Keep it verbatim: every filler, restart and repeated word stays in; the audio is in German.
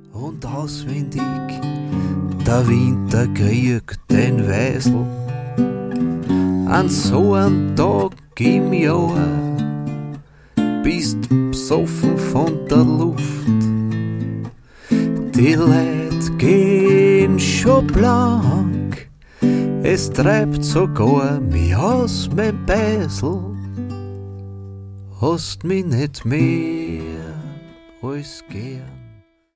und auswendig der Winterkrieg den Weisel. An so einem Tag im Jahr bist besoffen von der Luft. Die Leute gehen schon blank, es treibt sogar mich aus mein Beisel. Hast mich nicht mehr als gern.